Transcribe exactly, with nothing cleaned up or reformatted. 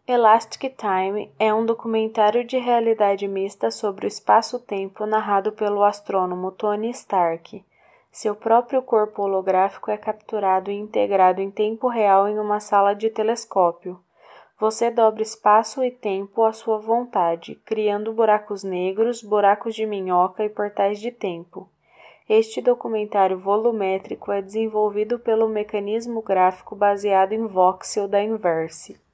Elastic Time é um documentário de realidade mista sobre o espaço-tempo narrado pelo astrônomo Tony Stark. Seu próprio corpo holográfico é capturado e integrado em tempo real em uma sala de telescópio. Você dobra espaço e tempo à sua vontade, criando buracos negros, buracos de minhoca e portais de tempo. Este documentário volumétrico é desenvolvido pelo mecanismo gráfico baseado em voxel da Inverse.